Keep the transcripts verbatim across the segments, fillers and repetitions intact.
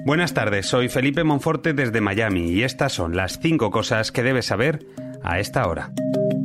Buenas tardes, soy Felipe Monforte desde Miami y estas son las cinco cosas que debes saber a esta hora.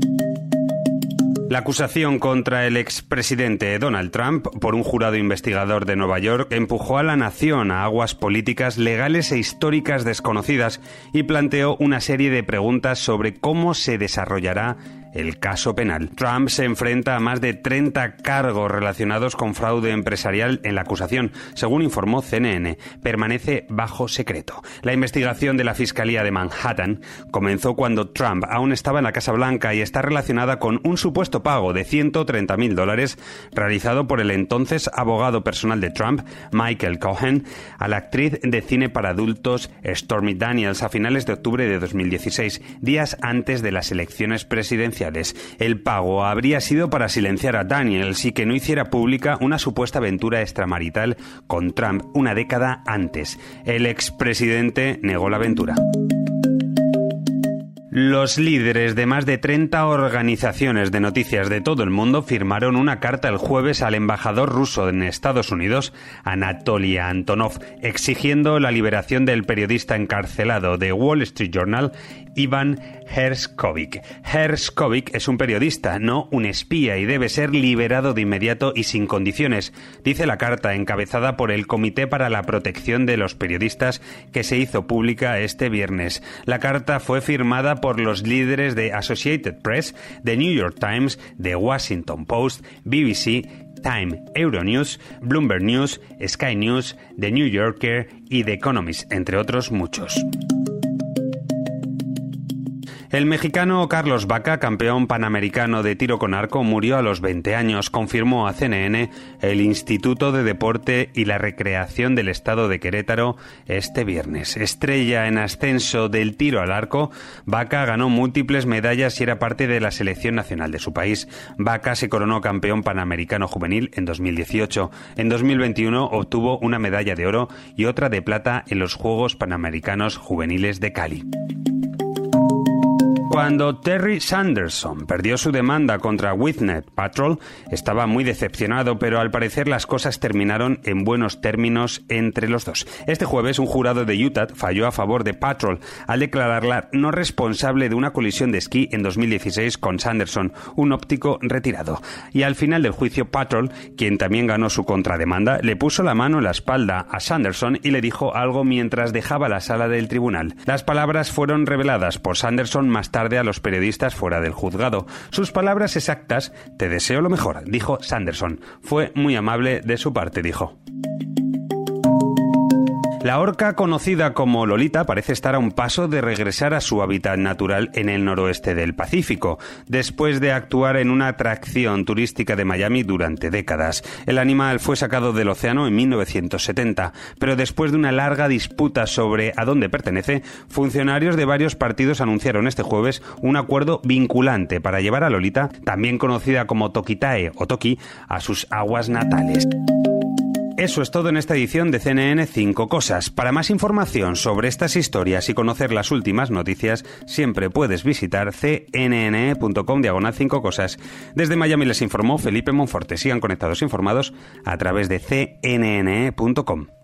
La acusación contra el expresidente Donald Trump por un jurado investigador de Nueva York empujó a la nación a aguas políticas legales e históricas desconocidas y planteó una serie de preguntas sobre cómo se desarrollará el caso penal. Trump se enfrenta a más de treinta cargos relacionados con fraude empresarial en la acusación, según informó C N N. Permanece bajo secreto. La investigación de la Fiscalía de Manhattan comenzó cuando Trump aún estaba en la Casa Blanca y está relacionada con un supuesto pago de ciento treinta mil dólares realizado por el entonces abogado personal de Trump, Michael Cohen, a la actriz de cine para adultos Stormy Daniels a finales de octubre de dos mil dieciséis, días antes de las elecciones presidenciales. El pago habría sido para silenciar a Daniels y que no hiciera pública una supuesta aventura extramarital con Trump una década antes. El expresidente negó la aventura. Los líderes de más de treinta organizaciones de noticias de todo el mundo firmaron una carta el jueves al embajador ruso en Estados Unidos, Anatoly Antonov, exigiendo la liberación del periodista encarcelado de Wall Street Journal, Ivan Gershkovich. Gershkovich es un periodista, no un espía, y debe ser liberado de inmediato y sin condiciones, dice la carta encabezada por el Comité para la Protección de los Periodistas que se hizo pública este viernes. La carta fue firmada por los líderes de Associated Press, The New York Times, The Washington Post, B B C, Time, Euronews, Bloomberg News, Sky News, The New Yorker y The Economist, entre otros muchos. El mexicano Carlos Vaca, campeón panamericano de tiro con arco, murió a los veinte años, confirmó a C N N el Instituto de Deporte y la Recreación del Estado de Querétaro este viernes. Estrella en ascenso del tiro al arco, Vaca ganó múltiples medallas y era parte de la selección nacional de su país. Vaca se coronó campeón panamericano juvenil en dos mil dieciocho. En dos mil veintiuno obtuvo una medalla de oro y otra de plata en los Juegos Panamericanos Juveniles de Cali. Cuando Terry Sanderson perdió su demanda contra Witness Patrol, estaba muy decepcionado, pero al parecer las cosas terminaron en buenos términos entre los dos. Este jueves, un jurado de Utah falló a favor de Patrol al declararla no responsable de una colisión de esquí en dos mil dieciséis con Sanderson, un óptico retirado. Y al final del juicio, Patrol, quien también ganó su contrademanda, le puso la mano en la espalda a Sanderson y le dijo algo mientras dejaba la sala del tribunal. Las palabras fueron reveladas por Sanderson más tarde a los periodistas fuera del juzgado. Sus palabras exactas: "Te deseo lo mejor", dijo Sanderson. Fue muy amable de su parte, dijo. La orca conocida como Lolita parece estar a un paso de regresar a su hábitat natural en el noroeste del Pacífico, después de actuar en una atracción turística de Miami durante décadas. El animal fue sacado del océano en mil novecientos setenta, pero después de una larga disputa sobre a dónde pertenece, funcionarios de varios partidos anunciaron este jueves un acuerdo vinculante para llevar a Lolita, también conocida como Tokitae o Toki, a sus aguas natales. Eso es todo en esta edición de C N N cinco Cosas. Para más información sobre estas historias y conocer las últimas noticias, siempre puedes visitar cnn.com diagonal cinco cosas. Desde Miami les informó Felipe Monforte. Sigan conectados e informados a través de c n n punto com.